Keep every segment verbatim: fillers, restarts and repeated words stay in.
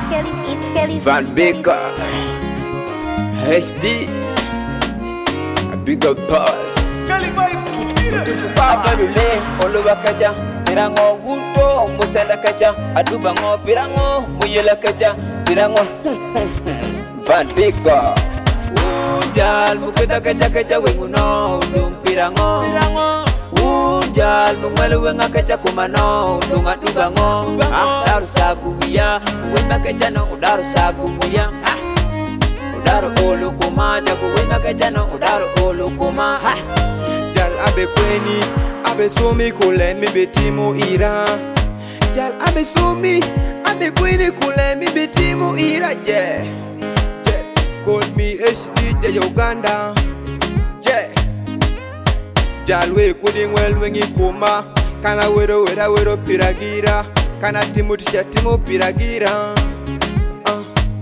Kelly, it's Kelly. Van Baker, H D, a big up boss. Kelly vibes. Abalule oluwa kacha pirango guto musenda kacha aduba ngo pirango muyela kacha pirango Van Baker, ujal muketa kacha kacha wenguno dum pirango pirango ujal mungwele wenga kacha kumano dum aduba ngo daru saguya wenga kacha no daru saguya daru olu kuma jago wenga kacha no daru olu kuma Jal abe kweni, abe somi kule mi betimu ira. Jal abe somi, abe kweni kule mi betimu ira. Yeah, yeah. Call me H D J Uganda. Yeah. Jal we kuding well wengi kuma. Kana wero wera wero piragira. Kana timu tisha timu piragira. Uh.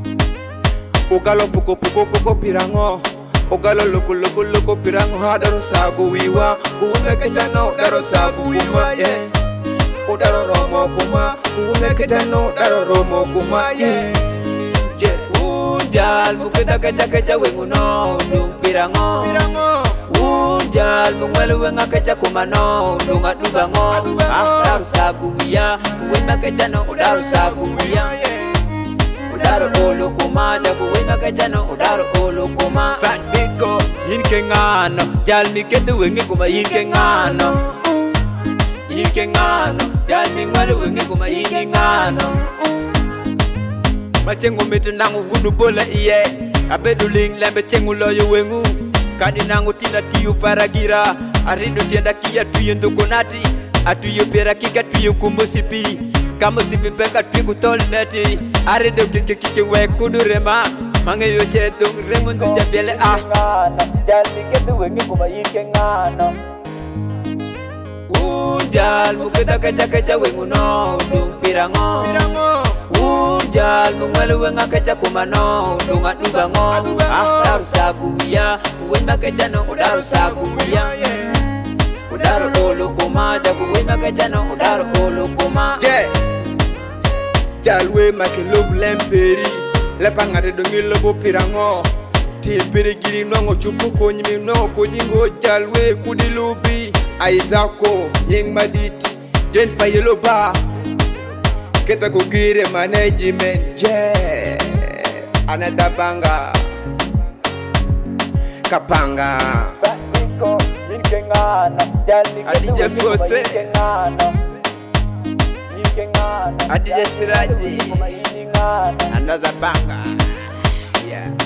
Ogalo poko poko poko pirango. Ogalo loko loko loko pirango hadaro sagu wiwa kuume ketano daro sagu wiwa yeah Odaro romo kuma kuume ketano daro romo kuma yeah Yeah Ujal muketa kacha kacha wenguno dum pirango Pirango Ujal mungwele wenga kacha kumano dum aduba ngo daru sagu wiya wenga kacha no daru sagu wiya Udaro olo kuma jago wenga kacha no udaro olo kuma Van Baker, Yinke ngano, jal mi ketu wengi kuma yinke ngano Yinke ngano, jal mi ngwale wengi kuma yinke ngano Machengu mitu nangu wunu bola iye Abedu ling lembe chengu loyo wengu Kadi nangu tina tiyu paragira Arindo tienda kia tuyo ndokonati Atuyo pera kika tuyo kumusipi Kamusipi peka tuyo kutoli neti Arindo kike kike we kudurema Mange yo che dong remundu jabele ah Jal mi ketu wengi kuma yinke ngano Ujal muketa kacha kacha wengu no Dung pirango Pirango Ujal mungwele wenga kacha kumano Dung aduba ngo Daru sagu ya Wenga kacha no udaru sagu ya Udaru olo kuma Jagu wenga kacha no udaru olo kuma Yeah Jal we make love lemperi Lepangare dongi lobo pirango Tipiri giri nongo chupu konyimi no konyingo jalwe kudilubi Aizako yeng madit Jen fayelo ba Keta kugire management Yeah Anada banga Kapanga Fatiko yinke ngano Jal mi ketu Adije wengi kuma Fose. yinke ngano Yinke ngano Adije Siraji. Kuma yinke ngano another banger. Yeah.